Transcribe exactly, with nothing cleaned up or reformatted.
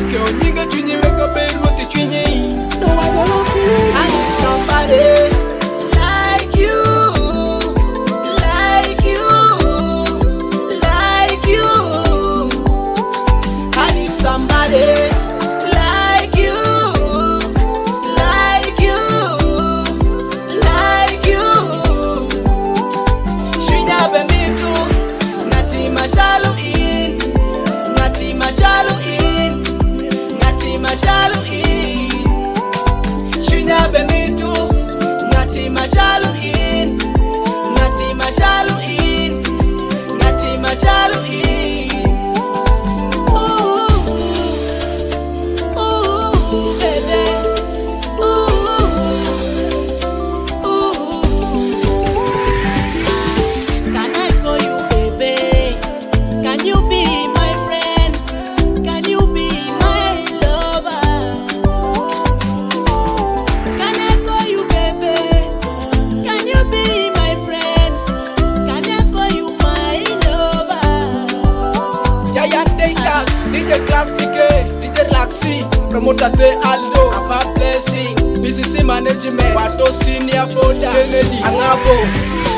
Ke onyinga chunyi weka beru te chunyi. No I don't love you. I need somebody like you, like you, like you. I need somebody like you, like you, like you. Swinya bemitu, ngati mashalu in, ngati mashalu in, ngati mashalu in. Swinya bemitu, ngati mashalu in, ngati mashalu in, ngati mashalu in. D J Classique, D J Laxi, promoter de Aldo, Papa Blessing, B C C Management, Pato Senior Foda, Kennedy, Angabo.